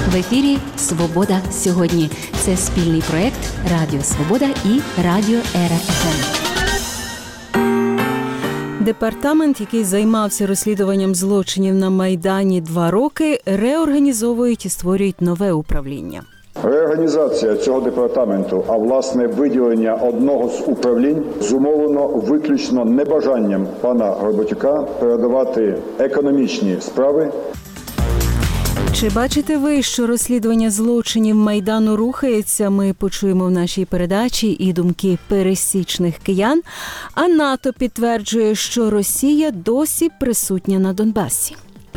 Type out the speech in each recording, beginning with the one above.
В ефірі «Свобода сьогодні». Це спільний проєкт Радіо Свобода і Радіо Ера ФМ. Департамент, який займався розслідуванням злочинів на Майдані 2 роки, реорганізовують і створюють нове управління. Реорганізація цього департаменту, а власне виділення одного з управлінь, зумовлено виключно небажанням пана Горбатюка передавати економічні справи. Чи бачите ви, що розслідування злочинів Майдану рухається? Ми почуємо в нашій передачі і думки пересічних киян. А НАТО підтверджує, що Росія досі присутня на Донбасі.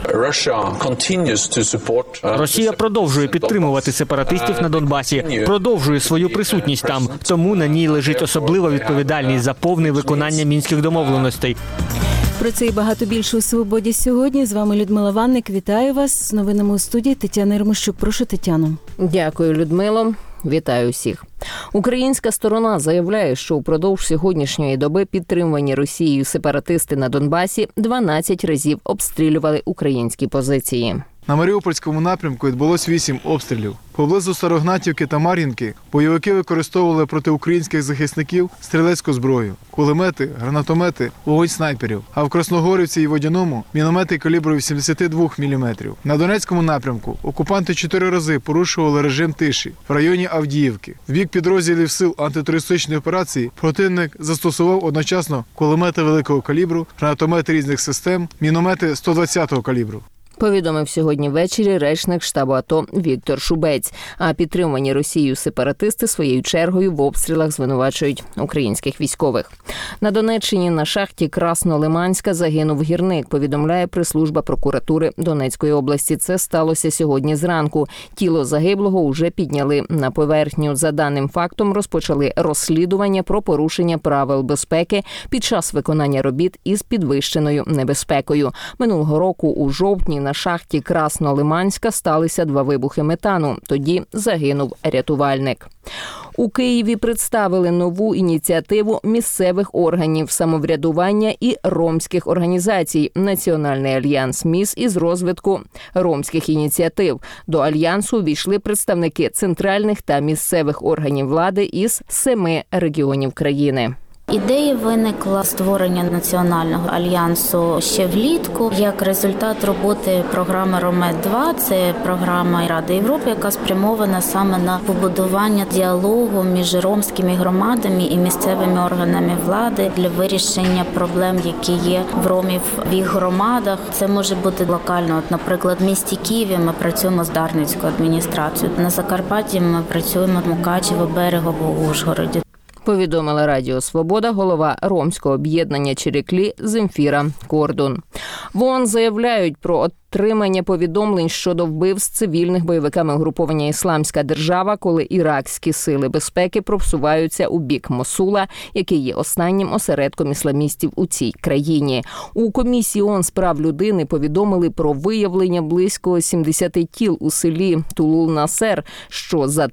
Росія продовжує підтримувати сепаратистів на Донбасі, продовжує свою присутність там, тому на ній лежить особлива відповідальність за повне виконання мінських домовленостей. Про це і багато більше у «Свободі сьогодні». З вами Людмила Ванник. Вітаю вас. З новинами у студії Тетяна Єрмощук. Прошу, Тетяно. Дякую, Людмило. Вітаю всіх. Українська сторона заявляє, що упродовж сьогоднішньої доби підтримувані Росією сепаратисти на Донбасі 12 разів обстрілювали українські позиції. На Маріупольському напрямку відбулось 8 обстрілів. Поблизу Старогнатівки та Мар'їнки бойовики використовували проти українських захисників стрілецьку зброю, кулемети, гранатомети, вогонь снайперів. А в Красногорівці і Водяному – міномети калібру 82 мм. На Донецькому напрямку окупанти 4 рази порушували режим тиші в районі Авдіївки. В бік підрозділів сил антитерористичної операції противник застосував одночасно кулемети великого калібру, гранатомети різних систем, міномети 120-го калібру. Повідомив сьогодні ввечері речник штабу АТО Віктор Шубець. А підтримувані Росією сепаратисти своєю чергою в обстрілах звинувачують українських військових. На Донеччині на шахті Краснолиманська загинув гірник, повідомляє прес-служба прокуратури Донецької області. Це сталося сьогодні зранку. Тіло загиблого уже підняли на поверхню. За даним фактом розпочали розслідування про порушення правил безпеки під час виконання робіт із підвищеною небезпекою. Минулого року у жовтні на шахті Краснолиманська сталися 2 вибухи метану. Тоді загинув рятувальник. У Києві представили нову ініціативу місцевих органів самоврядування і ромських організацій «Національний альянс МІС» із розвитку ромських ініціатив. До альянсу увійшли представники центральних та місцевих органів влади із 7 регіонів країни. Ідея виникла створення Національного альянсу ще влітку. Як результат роботи програми «Ромед-2», це програма Ради Європи, яка спрямована саме на побудування діалогу між ромськими громадами і місцевими органами влади для вирішення проблем, які є в ромів в їх громадах. Це може бути локально. Наприклад, в місті Києві ми працюємо з Дарницькою адміністрацією. На Закарпатті ми працюємо в Мукачево, Берегово, Ужгороді. Повідомила Радіо Свобода голова ромського об'єднання Чириклі Земфіра Кордун. В ООН заявляють про отримання повідомлень щодо вбивств цивільних бойовиками угруповання «Ісламська держава», коли іракські сили безпеки просуваються у бік Мосула, який є останнім осередком ісламістів у цій країні. У Комісії ООН з прав людини повідомили про виявлення близько 70 тіл у селі Тулул-Насер, що за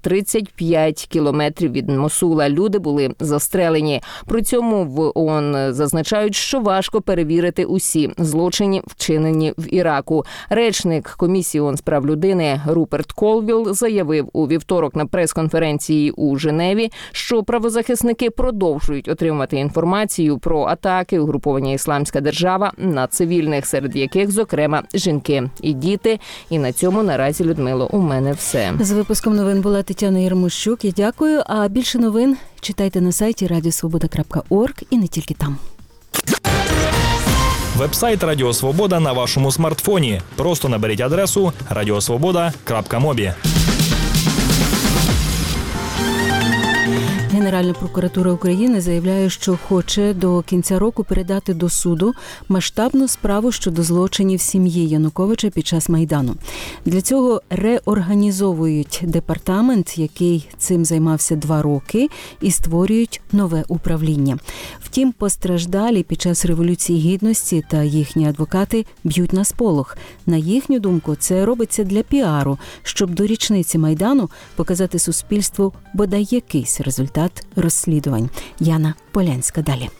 35 кілометрів від Мосула. Люди були застрелені. При цьому в ООН зазначають, що важко перевірити усі злочини, вчинені в Іраку. Речник Комісії ООН з прав людини Руперт Колвілл заявив у вівторок на прес-конференції у Женеві, що правозахисники продовжують отримувати інформацію про атаки угруповання «Ісламська держава» на цивільних, серед яких, зокрема, жінки і діти. І на цьому наразі, Людмило, у мене все. З випуском новин була Тетяна Єрмощук. Я дякую. А більше новин читайте на сайті radiosvoboda.org і не тільки там. Вебсайт Радіо Свобода на вашому смартфоні. Просто наберіть адресу radiosvoboda.mobi. Генеральна прокуратура України заявляє, що хоче до кінця року передати до суду масштабну справу щодо злочинів сім'ї Януковича під час Майдану. Для цього реорганізовують департамент, який цим займався 2 роки, і створюють нове управління. Втім, постраждалі під час Революції Гідності та їхні адвокати б'ють на сполох. На їхню думку, це робиться для піару, щоб до річниці Майдану показати суспільству бодай якийсь результат розслідувань. Яна Полянська далі.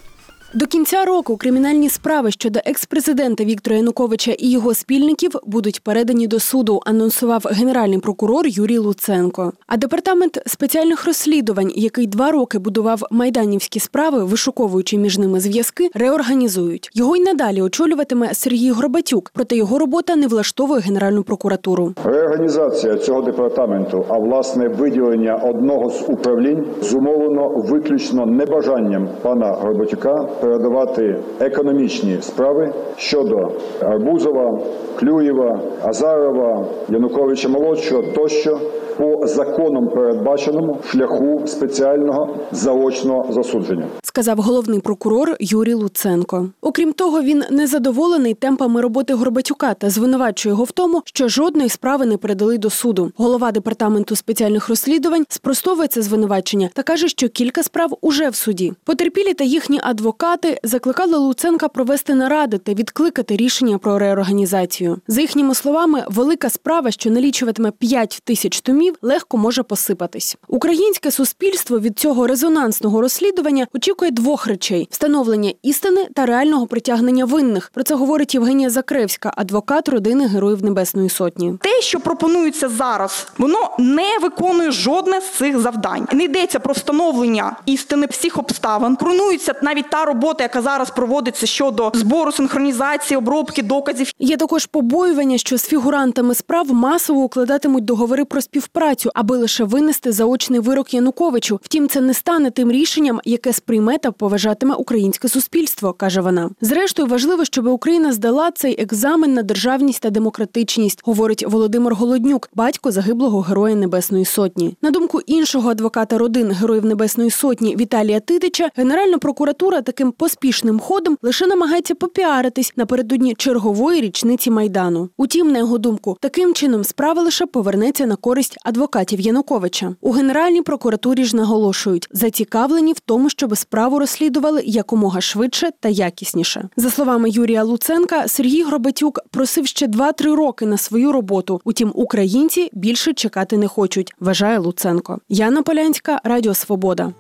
До кінця року кримінальні справи щодо екс-президента Віктора Януковича і його спільників будуть передані до суду, анонсував генеральний прокурор Юрій Луценко. А департамент спеціальних розслідувань, який 2 роки будував майданівські справи, вишуковуючи між ними зв'язки, реорганізують. Його й надалі очолюватиме Сергій Горбатюк, проте його робота не влаштовує Генеральну прокуратуру. Реорганізація цього департаменту, а власне виділення одного з управлінь, зумовлено виключно небажанням пана Горбатюка передавати економічні справи щодо Арбузова, Клюєва, Азарова, Януковича-молодшого тощо по законом передбаченому шляху спеціального заочного засудження, сказав головний прокурор Юрій Луценко. Окрім того, він незадоволений темпами роботи Горбатюка та звинувачує його в тому, що жодної справи не передали до суду. Голова департаменту спеціальних розслідувань спростовує це звинувачення та каже, що кілька справ уже в суді. Потерпілі та їхні адвокати закликали Луценка провести наради та відкликати рішення про реорганізацію. За їхніми словами, велика справа, що налічуватиме 5 тисяч томів, легко може посипатись. Українське суспільство від цього резонансного розслідування очікує 2 речей – встановлення істини та реального притягнення винних. Про це говорить Євгенія Закревська, адвокат родини Героїв Небесної Сотні. Те, що пропонується зараз, воно не виконує жодне з цих завдань. Не йдеться про встановлення істини всіх обставин. Руйнується навіть та робота, яка зараз проводиться щодо збору, синхронізації, обробки доказів. Є також побоювання, що з фігурантами справ масово укладатимуть договори про співпрацю, аби лише винести заочний вирок Януковичу. Втім, це не стане тим рішенням, яке сприйме та поважатиме українське суспільство, каже вона. Зрештою, важливо, щоб Україна здала цей екзамен на державність та демократичність, говорить Володимир Голоднюк, батько загиблого Героя Небесної Сотні. На думку іншого адвоката родин Героїв Небесної Сотні Віталія Титича, Генеральна прокуратура таким поспішним ходом лише намагається попіаритись напередодні чергової річниці Майдану. Утім, на його думку, таким чином справа лише повернеться на користь адвокатів Януковича. У Генеральній прокуратурі ж наголошують, зацікавлені в тому, щоб справу розслідували якомога швидше та якісніше. За словами Юрія Луценка, Сергій Горбатюк просив ще 2-3 роки на свою роботу. Утім, українці більше чекати не хочуть, вважає Луценко. Яна Полянська, Радіо Свобода.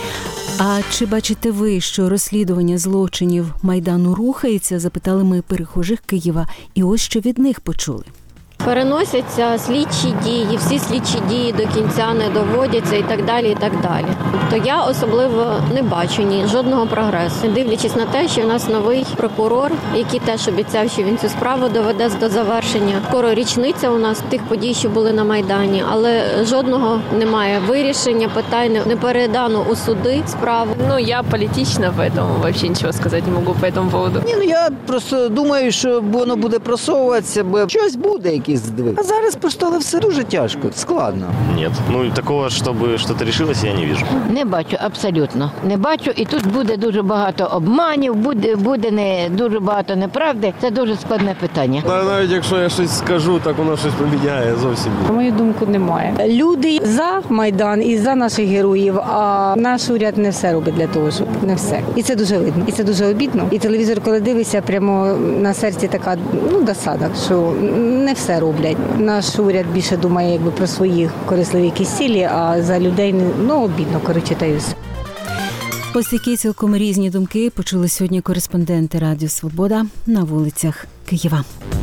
А чи бачите ви, що розслідування злочинів Майдану рухається, запитали ми перехожих Києва. І ось що від них почули. Переносяться слідчі дії, всі слідчі дії до кінця не доводяться і так далі, і так далі. Тобто я особливо не бачу жодного прогресу. Дивлячись на те, що в нас новий прокурор, який теж обіцяв, що він цю справу доведе до завершення. Скоро річниця у нас тих подій, що були на Майдані, але жодного немає вирішення питань, не передано у суди справу. Я політична, тому взагалі нічого сказати не можу по цьому поводу. Я просто думаю, що воно буде просовуватися, бо щось буде, якийсь здвиг. А зараз просто все дуже тяжко, складно. Ні, такого, щоб щось рішилося, я не бачу. Не бачу, абсолютно. Не бачу, і тут буде дуже багато обманів, буде не дуже багато неправди. Це дуже складне питання. Навіть якщо я щось скажу, так воно щось поміняє зовсім. На мою думку, немає. Люди за Майдан і за наших героїв, а наш уряд не все робить для того, щоб не все. І це дуже видно. І це дуже обідно. І телевізор, коли дивишся, прямо на серці така досада, що не все роблять. Наш уряд більше думає про свої корисливі якісь цілі, а за людей обідно, та й все. Ось такі цілком різні думки почули сьогодні кореспонденти Радіо Свобода на вулицях Києва.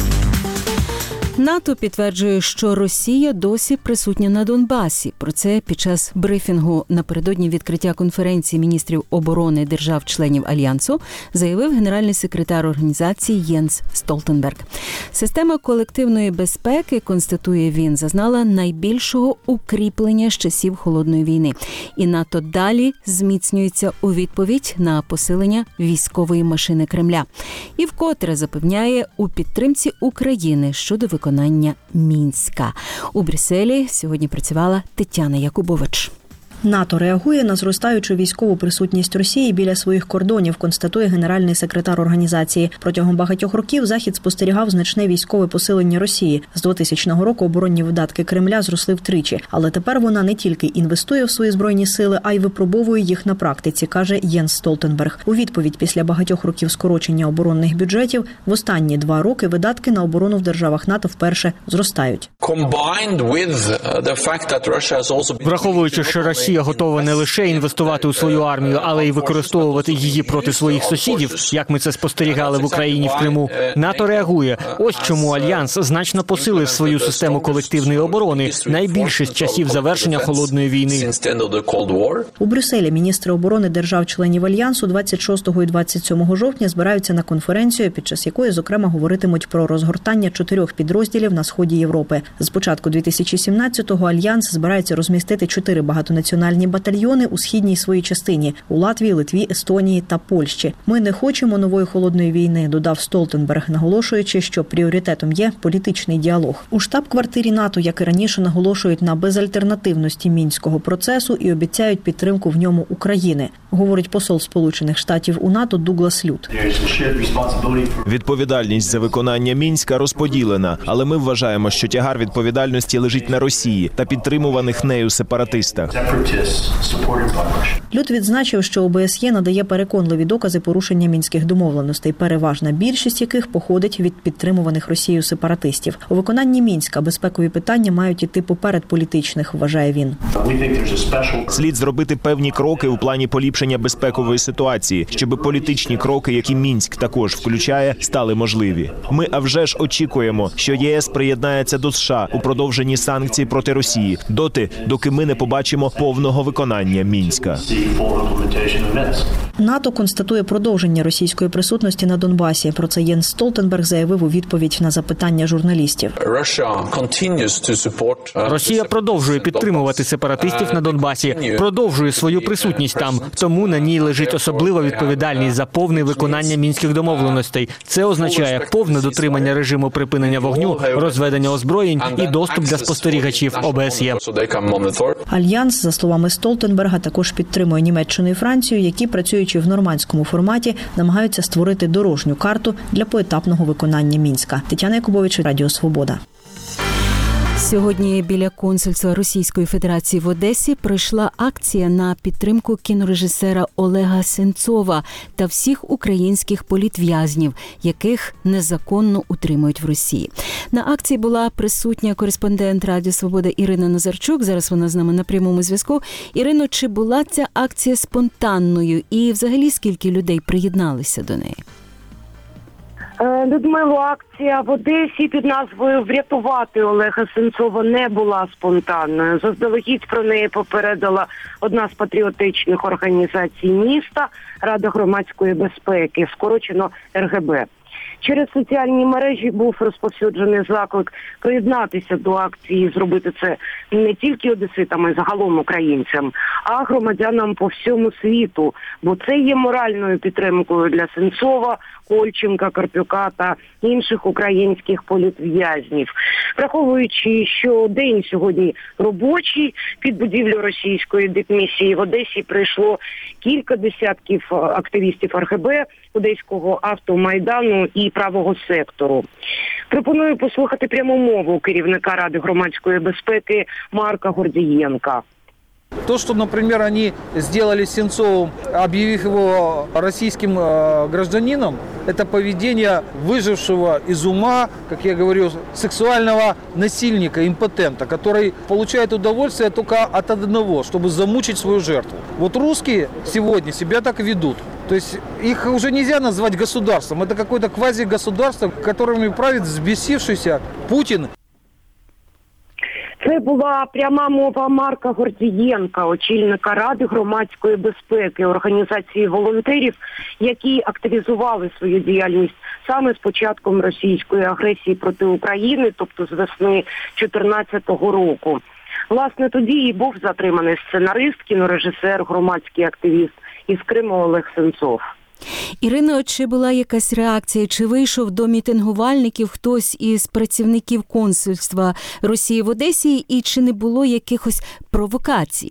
НАТО підтверджує, що Росія досі присутня на Донбасі. Про це під час брифінгу напередодні відкриття конференції міністрів оборони держав-членів Альянсу заявив генеральний секретар організації Єнс Столтенберг. Система колективної безпеки, констатує він, зазнала найбільшого укріплення з часів Холодної війни. І НАТО далі зміцнюється у відповідь на посилення військової машини Кремля. І вкотре запевняє у підтримці України щодо виконання Мінська. У Брюсселі сьогодні працювала Тетяна Якубович. НАТО реагує на зростаючу військову присутність Росії біля своїх кордонів, констатує генеральний секретар організації. Протягом багатьох років Захід спостерігав значне військове посилення Росії. З 2000 року оборонні видатки Кремля зросли втричі. Але тепер вона не тільки інвестує в свої збройні сили, а й випробовує їх на практиці, каже Єнс Столтенберг. У відповідь після багатьох років скорочення оборонних бюджетів в останні 2 роки видатки на оборону в державах НАТО вперше зростають. Враховуючи, що Росія готова не лише інвестувати у свою армію, але й використовувати її проти своїх сусідів, як ми це спостерігали в Україні в Криму, НАТО реагує. Ось чому Альянс значно посилив свою систему колективної оборони, найбільше з часів завершення Холодної війни. У Брюсселі міністри оборони держав-членів Альянсу 26 і 27 жовтня збираються на конференцію, під час якої, зокрема, говоритимуть про розгортання 4 підрозділів на сході Європи. З початку 2017-го Альянс збирається розмістити 4 багатонаціональні батальйони у східній своїй частині – у Латвії, Литві, Естонії та Польщі. Ми не хочемо нової холодної війни, додав Столтенберг, наголошуючи, що пріоритетом є політичний діалог. У штаб-квартирі НАТО, як і раніше, наголошують на безальтернативності мінського процесу і обіцяють підтримку в ньому України, говорить посол Сполучених Штатів у НАТО Дуглас Лют. Відповідальність за виконання Мінська розподілена, але ми вважаємо, що тягар відповідальності лежить на Росії та підтримуваних нею сепаратистах. Лют відзначив, що ОБСЄ надає переконливі докази порушення мінських домовленостей, переважна більшість яких походить від підтримуваних Росією сепаратистів. У виконанні Мінська безпекові питання мають іти поперед політичних, вважає він. Слід зробити певні кроки у плані поліпшення безпекової ситуації, щоб політичні кроки, які Мінськ також включає, стали можливі. Ми, а вже ж, очікуємо, що ЄС приєднається до США у продовженні санкцій проти Росії, доки ми не побачимо повного виконання Мінська. НАТО констатує продовження російської присутності на Донбасі. Про це Єнс Столтенберг заявив у відповідь на запитання журналістів. Росія продовжує підтримувати сепаратистів на Донбасі, продовжує свою присутність там, тому на ній лежить особлива відповідальність за повне виконання мінських домовленостей. Це означає повне дотримання режиму припинення вогню, розведення озброєнь і доступ для спостерігачів ОБСЄ. Альянс, за словами Столтенберга, також підтримує Німеччину і Францію, які, працюючи в нормандському форматі, намагаються створити дорожню карту для поетапного виконання Мінська. Тетяна Якубович, Радіо Свобода. Сьогодні біля консульства Російської Федерації в Одесі пройшла акція на підтримку кінорежисера Олега Сенцова та всіх українських політв'язнів, яких незаконно утримують в Росії. На акції була присутня кореспондент Радіо Свобода Ірина Назарчук. Зараз вона з нами на прямому зв'язку. Ірино, чи була ця акція спонтанною і взагалі скільки людей приєдналися до неї? Людмило, акція в Одесі під назвою «Врятувати Олега Сенцова» не була спонтанною. Заздалегідь про неї попередила одна з патріотичних організацій міста – Рада громадської безпеки, скорочено РГБ. Через соціальні мережі був розповсюджений заклик приєднатися до акції, зробити це не тільки одеситам, і загалом українцям, а громадянам по всьому світу, бо це є моральною підтримкою для Сенцова, Кольченка, Карпюка та інших українських політв'язнів. Враховуючи, що день сьогодні робочий, під будівлю російської дипмісії в Одесі прийшло кілька десятків активістів РГБ, Одеського автомайдану і правого сектору. Пропоную послухати пряму мову керівника Ради громадської безпеки Марка Гордієнка. То, что, например, они сделали с Сенцовым, объявив его российским гражданином, это поведение выжившего из ума, как я говорю, сексуального насильника, импотента, который получает удовольствие только от одного, чтобы замучить свою жертву. Вот русские сегодня себя так ведут. То есть их уже нельзя назвать государством. Это какое-то квазигосударство, которыми правит взбесившийся Путин. Це була пряма мова Марка Гордієнка, очільника Ради громадської безпеки, організації волонтерів, які активізували свою діяльність саме з початком російської агресії проти України, тобто з весни 2014 року. Власне, тоді і був затриманий сценарист, кінорежисер, громадський активіст із Криму Олег Сенцов. Ірино, чи була якась реакція, чи вийшов до мітингувальників хтось із працівників консульства Росії в Одесі, і чи не було якихось провокацій?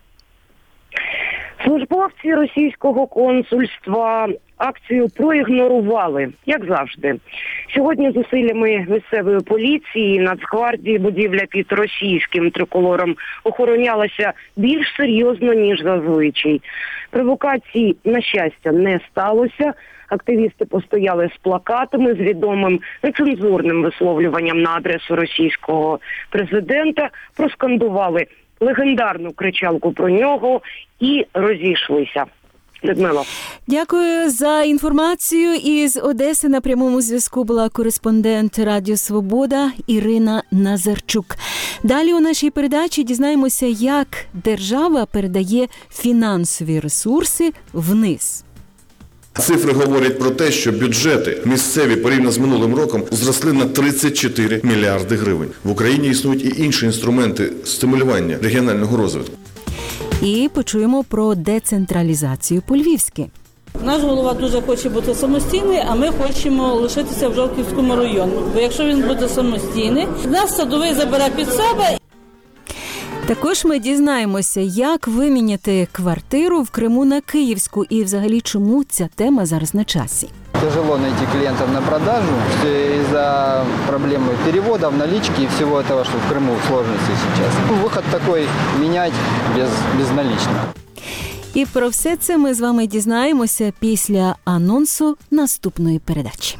Службовці російського консульства акцію проігнорували, як завжди. Сьогодні зусиллями місцевої поліції і Нацгвардії будівля під російським триколором охоронялася більш серйозно, ніж зазвичай. Провокацій, на щастя, не сталося. Активісти постояли з плакатами, з відомим нецензурним висловлюванням на адресу російського президента, проскандували легендарну кричалку про нього і розійшлися. Людмила. Дякую за інформацію. Із Одеси на прямому зв'язку була кореспондент Радіо Свобода Ірина Назарчук. Далі у нашій передачі дізнаємося, як держава передає фінансові ресурси вниз. Цифри говорять про те, що бюджети місцеві порівняно з минулим роком зросли на 34 мільярди гривень. В Україні існують і інші інструменти стимулювання регіонального розвитку. І почуємо про децентралізацію по-львівськи. Наш голова дуже хоче бути самостійний, а ми хочемо лишитися в Жовківському районі. Бо якщо він буде самостійний, нас Садовий забере під себе. Також ми дізнаємося, як виміняти квартиру в Криму на Київську і взагалі чому ця тема зараз на часі. Тяжело найти клиентов на продажу из-за проблемы переводов, налички и всего этого, что в Крыму сложности сейчас. Выход такой – менять без наличных. І про все це ми з вами дізнаємося після анонсу наступної передачі.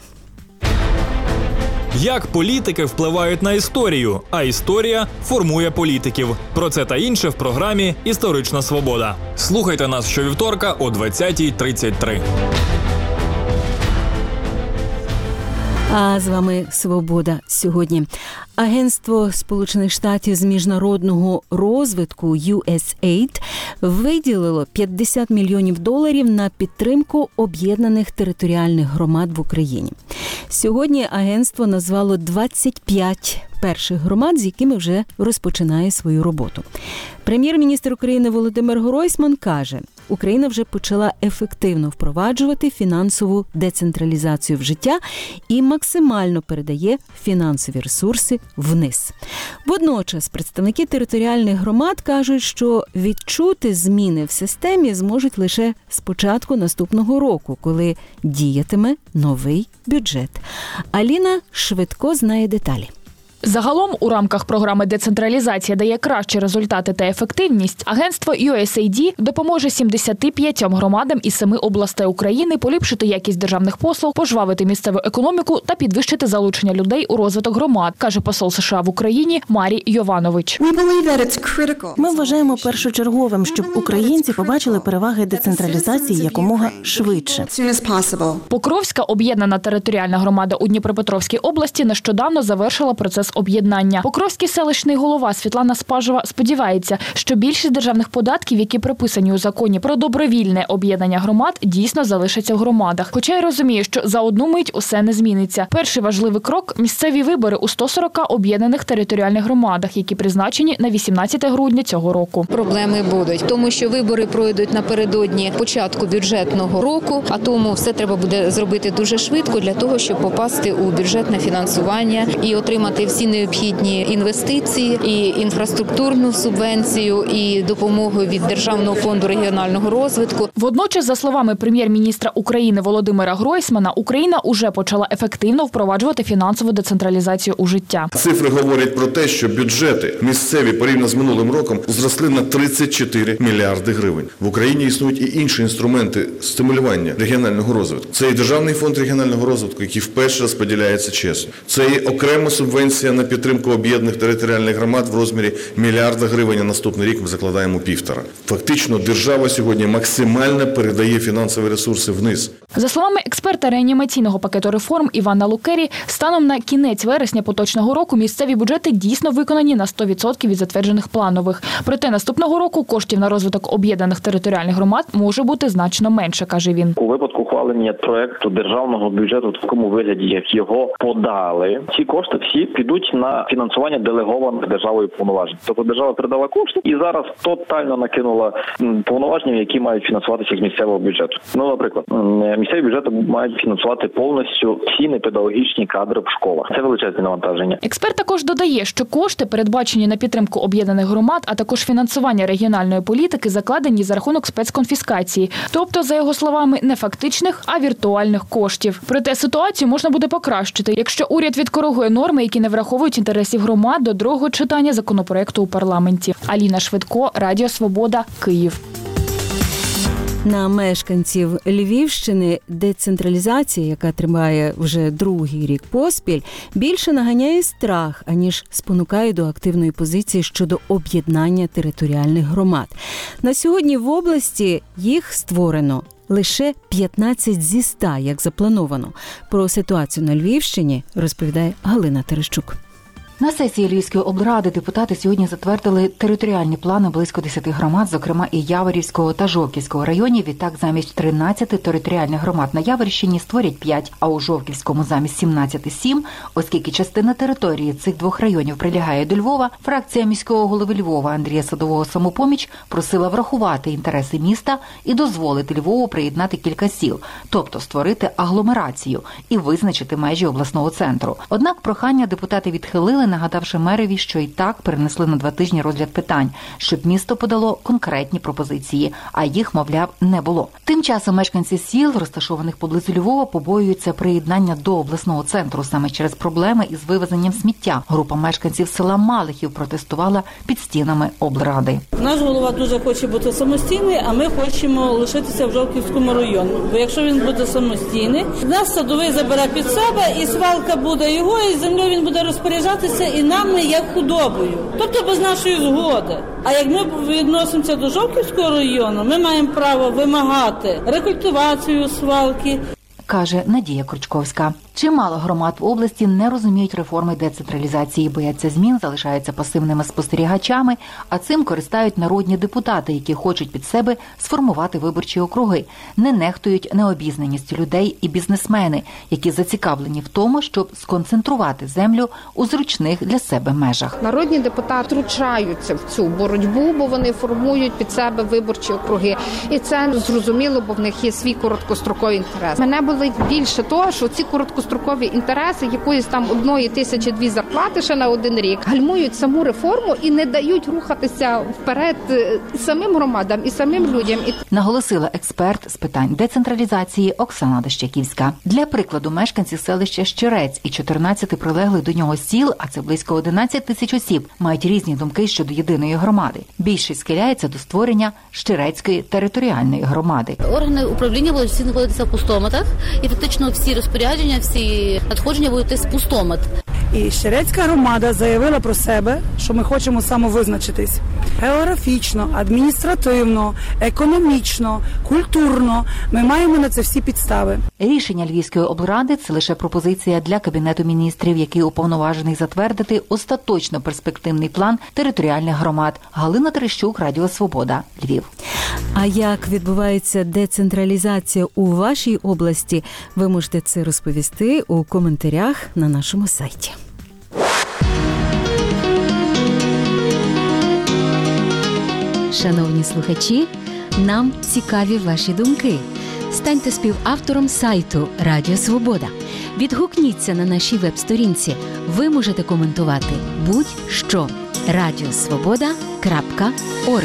Як політики впливають на історію, а історія формує політиків. Про це та інше в програмі «Історична свобода». Слухайте нас щовівторка о 20:33. А з вами «Свобода» сьогодні. Агентство Сполучених Штатів з міжнародного розвитку USAID виділило $50 мільйонів на підтримку об'єднаних територіальних громад в Україні. Сьогодні агентство назвало 25 перших громад, з якими вже розпочинає свою роботу. Прем'єр-міністр України Володимир Гройсман каже, Україна вже почала ефективно впроваджувати фінансову децентралізацію в життя і максимально передає фінансові ресурси вниз. Водночас представники територіальних громад кажуть, що відчути зміни в системі зможуть лише з початку наступного року, коли діятиме новий бюджет. Аліна Швидко знає деталі. Загалом, у рамках програми «Децентралізація дає кращі результати та ефективність», агентство USAID допоможе 75 громадам із 7 областей України поліпшити якість державних послуг, пожвавити місцеву економіку та підвищити залучення людей у розвиток громад, каже посол США в Україні Марі Йованович. Ми вважаємо першочерговим, щоб українці побачили переваги децентралізації якомога швидше. Покровська об'єднана територіальна громада у Дніпропетровській області нещодавно завершила процес об'єднання. Покровський селищний голова Світлана Спажова сподівається, що більшість державних податків, які приписані у законі про добровільне об'єднання громад, дійсно залишаться в громадах. Хоча й розуміє, що за одну мить усе не зміниться. Перший важливий крок – місцеві вибори у 140 об'єднаних територіальних громадах, які призначені на 18 грудня цього року. Проблеми будуть, тому що вибори пройдуть напередодні початку бюджетного року, а тому все треба буде зробити дуже швидко для того, щоб попасти у бюджетне фінансування і отримати всі необхідні інвестиції, і інфраструктурну субвенцію, і допомогу від Державного фонду регіонального розвитку. Водночас, за словами прем'єр-міністра України Володимира Гройсмана, Україна уже почала ефективно впроваджувати фінансову децентралізацію у життя. Цифри говорять про те, що бюджети місцеві порівняно з минулим роком зросли на 34 мільярди гривень. В Україні існують і інші інструменти стимулювання регіонального розвитку. Це і Державний фонд регіонального розвитку, який вперше розподіляється чесно. Це і окрема субвенція на підтримку об'єднаних територіальних громад в розмірі $1 мільярда, а наступний рік ми закладаємо 1,5. Фактично, держава сьогодні максимально передає фінансові ресурси вниз. За словами експерта реанімаційного пакету реформ Івана Лукері, станом на кінець вересня поточного року місцеві бюджети дійсно виконані на 100% від затверджених планових. Проте наступного року коштів на розвиток об'єднаних територіальних громад може бути значно менше, каже він. У випадку ухвалення проекту державного бюджету в такому вигляді, як його подали, ці кошти всі підуть на фінансування делегованих державою повноважень. Тобто держава передала кошти і зараз тотально накинула повноваження, які мають фінансуватися з місцевого бюджету. Ну, наприклад, місцеві бюджети мають фінансувати повністю всі непедагогічні кадри в школах. Це величезне навантаження. Експерт також додає, що кошти, передбачені на підтримку об'єднаних громад, а також фінансування регіональної політики, закладені за рахунок спецконфіскації. Тобто, за його словами, не фактичних, а віртуальних коштів. Проте ситуацію можна буде покращити, якщо уряд відкоригує норми, які не враховують інтересів громад до другого читання законопроекту у парламенті. Аліна Швидко, Радіо Свобода, Київ. На мешканців Львівщини децентралізація, яка триває вже другий рік поспіль, більше наганяє страх, аніж спонукає до активної позиції щодо об'єднання територіальних громад. На сьогодні в області їх створено лише 15 зі 100, як заплановано. Про ситуацію на Львівщині розповідає Галина Терещук. На сесії Львівської облради депутати сьогодні затвердили територіальні плани близько 10 громад, зокрема і Яворівського та Жовківського районів. Відтак замість 13 територіальних громад на Яворівщині створять 5, а у Жовківському замість 17 – 7. Оскільки частина території цих двох районів прилягає до Львова, фракція міського голови Львова Андрія Садового «Самопоміч» просила врахувати інтереси міста і дозволити Львову приєднати кілька сіл, тобто створити агломерацію і визначити межі обласного центру. Однак прохання депутати відхилили, нагадавши мерові, що і так перенесли на 2 тижні розгляд питань, щоб місто подало конкретні пропозиції, а їх, мовляв, не було. Тим часом мешканці сіл, розташованих поблизу Львова, побоюються приєднання до обласного центру саме через проблеми із вивезенням сміття. Група мешканців села Малихів протестувала під стінами облради. Наш голова дуже хоче бути самостійний, а ми хочемо лишитися в Жовківському районі. Бо якщо він буде самостійний, нас садовий забере під себе, і свалка буде його, і землю він буде розпоряджатися і нами як худобою, тобто без нашої згоди. А як ми відносимося до Жовківського району, ми маємо право вимагати рекультивацію свалки, каже Надія Кручковська. Чимало громад в області не розуміють реформи децентралізації, бояться змін, залишаються пасивними спостерігачами, а цим користають народні депутати, які хочуть під себе сформувати виборчі округи. Не нехтують необізнаністю людей і бізнесмени, які зацікавлені в тому, щоб сконцентрувати землю у зручних для себе межах. Народні депутати втручаються в цю боротьбу, бо вони формують під себе виборчі округи. І це зрозуміло, бо в них є свій короткостроковий інтерес. Мене болить більше того, що ці короткострокові інтереси якоїсь там 1-2 зарплати ще на 1 рік гальмують саму реформу і не дають рухатися вперед самим громадам і самим людям. Наголосила експерт з питань децентралізації Оксана Дощаківська. Для прикладу, мешканці селища Щирець і 14 прилеглих до нього сіл, а це близько 11 тисяч осіб, мають різні думки щодо єдиної громади. Більшість схиляється до створення Щирецької територіальної громади. Органи управління будуть всі знаходитися в пустоматах, і фактично всі розпорядження, всі надходження будуть з пустомат. І Щирецька громада заявила про себе, що ми хочемо самовизначитись. Географічно, адміністративно, економічно, культурно. Ми маємо на це всі підстави. Рішення Львівської облради – це лише пропозиція для Кабінету міністрів, який уповноважений затвердити остаточно перспективний план територіальних громад. Галина Терещук, Радіо Свобода, Львів. А як відбувається децентралізація у вашій області, ви можете це розповісти у коментарях на нашому сайті. Шановні слухачі, нам цікаві ваші думки. Станьте співавтором сайту Радіо Свобода. Відгукніться на нашій веб-сторінці. Ви можете коментувати будь-що. radiosvoboda.org.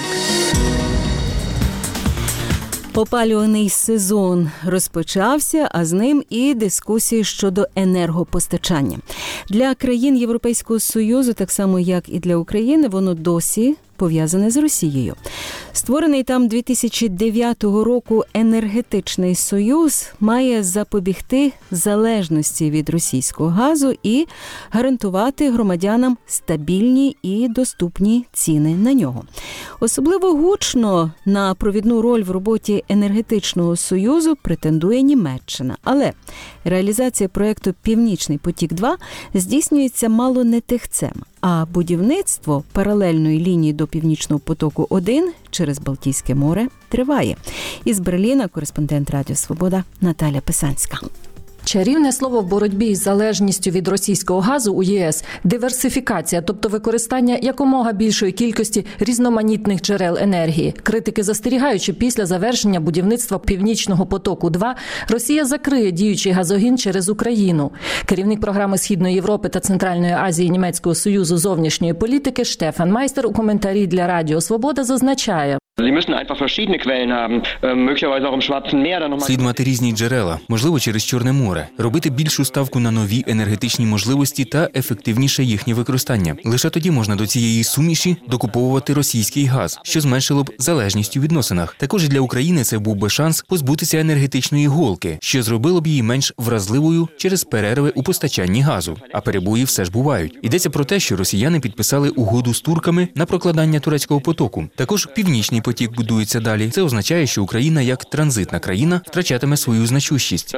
Опалювальний сезон розпочався, а з ним і дискусії щодо енергопостачання. Для країн Європейського Союзу, так само як і для України, воно досі пов'язане з Росією. Створений там 2009 року енергетичний союз має запобігти залежності від російського газу і гарантувати громадянам стабільні і доступні ціни на нього. Особливо гучно на провідну роль в роботі енергетичного союзу претендує Німеччина. Але реалізація проєкту «Північний потік-2» здійснюється мало не тихцем, а будівництво паралельної лінії до Північного потоку-1 через Балтійське море триває. Із Берліна кореспондент Радіо Свобода Наталя Писанська. Чарівне слово в боротьбі із залежністю від російського газу у ЄС – диверсифікація, тобто використання якомога більшої кількості різноманітних джерел енергії. Критики застерігають, що після завершення будівництва Північного потоку-2 Росія закриє діючий газогін через Україну. Керівник програми Східної Європи та Центральної Азії Німецького союзу зовнішньої політики Штефан Майстер у коментарі для Радіо Свобода зазначає: Слід мати різні джерела, можливо, через Чорне море, робити більшу ставку на нові енергетичні можливості та ефективніше їхнє використання. Лише тоді можна до цієї суміші докуповувати російський газ, що зменшило б залежність у відносинах. Також для України це був би шанс позбутися енергетичної голки, що зробило б її менш вразливою через перерви у постачанні газу. А перебої все ж бувають. Йдеться про те, що росіяни підписали угоду з турками на прокладання турецького потоку. Також Північний потік будується далі. Це означає, що Україна як транзитна країна втрачатиме свою значущість.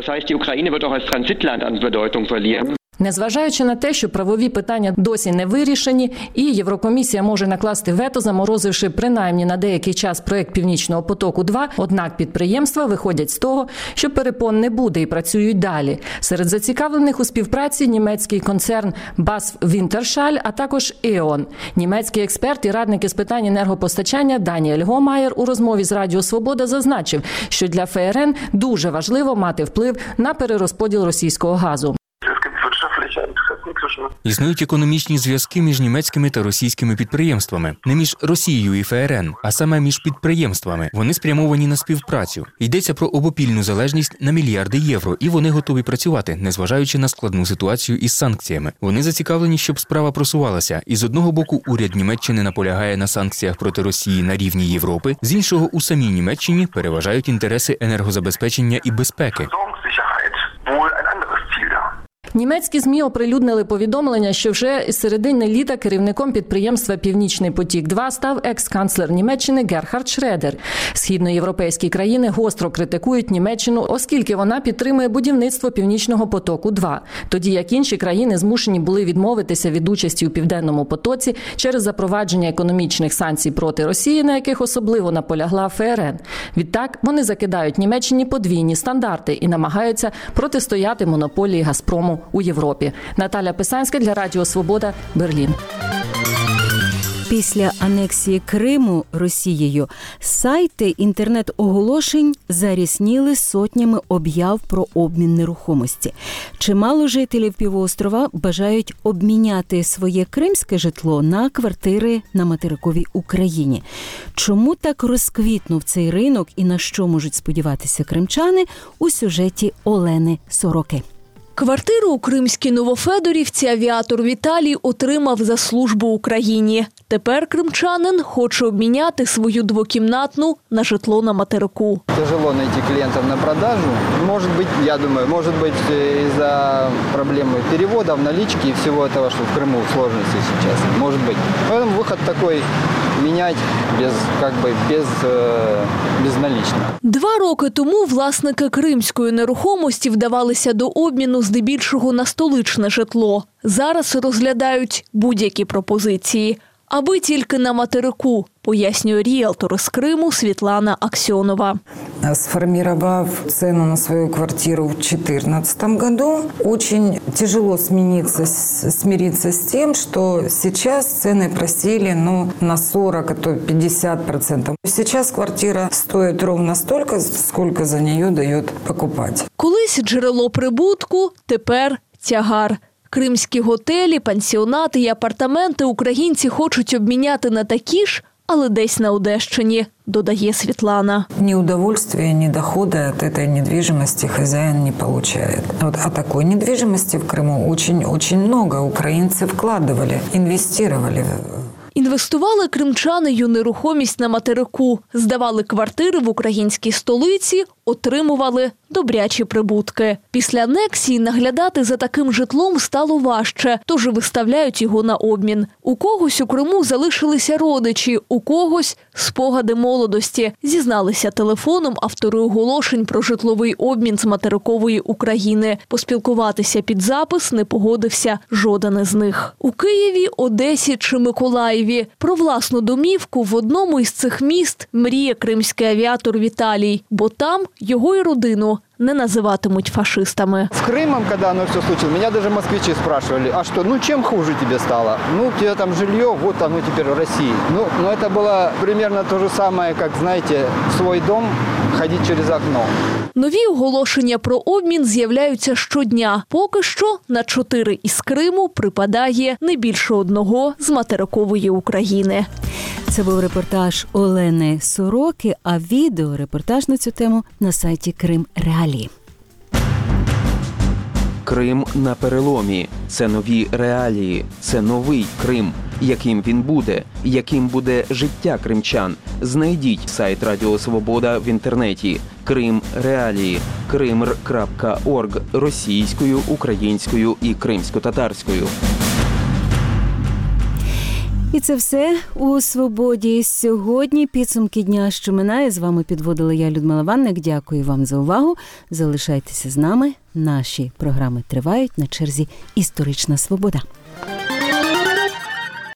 Незважаючи на те, що правові питання досі не вирішені, і Єврокомісія може накласти вето, заморозивши принаймні на деякий час проект «Північного потоку-2», однак підприємства виходять з того, що перепон не буде і працюють далі. Серед зацікавлених у співпраці німецький концерн BASF Wintershall, а також E.ON. Німецький експерт і радник із питань енергопостачання Даніель Гомаєр у розмові з Радіо Свобода зазначив, що для ФРН дуже важливо мати вплив на перерозподіл російського газу. Існують економічні зв'язки між німецькими та російськими підприємствами. Не між Росією і ФРН, а саме між підприємствами. Вони спрямовані на співпрацю. Йдеться про обопільну залежність на мільярди євро, і вони готові працювати, незважаючи на складну ситуацію із санкціями. Вони зацікавлені, щоб справа просувалася. І з одного боку уряд Німеччини наполягає на санкціях проти Росії на рівні Європи, з іншого у самій Німеччині переважають інтереси енергозабезпечення і безпеки. Німецькі ЗМІ оприлюднили повідомлення, що вже з середини літа керівником підприємства «Північний потік-2» став екс-канцлер Німеччини Герхард Шредер. Східноєвропейські країни гостро критикують Німеччину, оскільки вона підтримує будівництво «Північного потоку-2», тоді як інші країни змушені були відмовитися від участі у «Південному потоці» через запровадження економічних санкцій проти Росії, на яких особливо наполягла ФРН. Відтак, вони закидають Німеччині подвійні стандарти і намагаються протистояти монополії «Газпрому» у Європі. Наталя Писанська для Радіо Свобода, Берлін. Після анексії Криму Росією сайти інтернет-оголошень зарісніли сотнями об'яв про обмін нерухомості. Чимало жителів півострова бажають обміняти своє кримське житло на квартири на материковій Україні. Чому так розквітнув цей ринок і на що можуть сподіватися кримчани у сюжеті Олени Сороки. Квартиру у Кримській Новофедорівці авіатор Віталій отримав за службу Україні. Тепер кримчанин хоче обміняти свою двокімнатну на житло на материку. Тяжело знайти клієнтів на продажу. Може бути, я думаю, може бути із-за проблеми переводів, налички і всього того, що в Криму складності зараз. Може бути. Тому вихід такий – міняти без налічного. 2 роки тому власники кримської нерухомості вдавалися до обміну здебільшого на столичне житло. Зараз розглядають будь-які пропозиції. Аби тільки на материку, пояснює ріелтор з Криму Світлана Аксьонова. Сформировав цену на свою квартиру в 2014 году, очень тяжело смириться с тем, что сейчас цены просели на 40, а то 50%. Сейчас квартира стоит ровно столько, сколько за нее дает покупать. Колись джерело прибутку, тепер тягар. Кримські готелі, пансіонати і апартаменти українці хочуть обміняти на такі ж, але десь на Одещині, додає Світлана. Ни удовольствия, ни дохода от этой недвижимости хозяин не получает. А такой недвижимости в Крыму очень много. Украинцы вкладывали, инвестировали. Інвестували кримчани у нерухомість на материку, здавали квартири в українській столиці, отримували добрячі прибутки. Після анексії наглядати за таким житлом стало важче, тож виставляють його на обмін. У когось у Криму залишилися родичі, у когось – спогади молодості. Зізналися телефоном автори оголошень про житловий обмін з материкової України. Поспілкуватися під запис не погодився жоден із них. У Києві, Одесі чи Миколаєві про власну домівку в одному із цих міст мріє кримський авіатор Віталій, бо там його і родину не називатимуть фашистами. С Крымом, когда оно все случилось, меня даже москвичи спрашивали, а что, чем хуже тебе стало? У тебя там жилье, вот оно теперь в России. Но это было примерно то же самое, как, знаете, в свой дом ходить через окно. Нові оголошення про обмін з'являються щодня. Поки що на 4 із Криму припадає не більше одного з материкової України. Це був репортаж Олени Сороки, а відеорепортаж на цю тему на сайті Крим Реалії. Крим на переломі. Це нові реалії. Це новий Крим. Яким він буде? Яким буде життя кримчан? Знайдіть сайт Радіо Свобода в інтернеті. Крим Реалії. krimr.org російською, українською і кримсько-татарською. І це все у «Свободі». Сьогодні підсумки дня, що минає. З вами підводила я, Людмила Ванник. Дякую вам за увагу. Залишайтеся з нами. Наші програми тривають. На черзі «Історична свобода».